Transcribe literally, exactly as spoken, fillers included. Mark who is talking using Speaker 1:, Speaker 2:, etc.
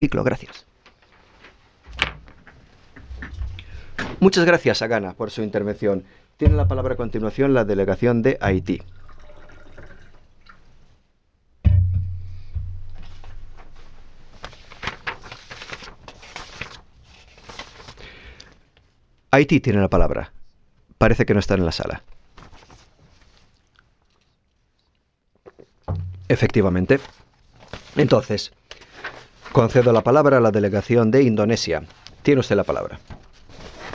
Speaker 1: Ciclo, gracias. Muchas gracias a Ghana por su intervención. Tiene la palabra a continuación la delegación de Haití. Haití tiene la palabra. Parece que no está en la sala. Efectivamente. Entonces, concedo la palabra a la delegación de Indonesia. Tiene usted la palabra.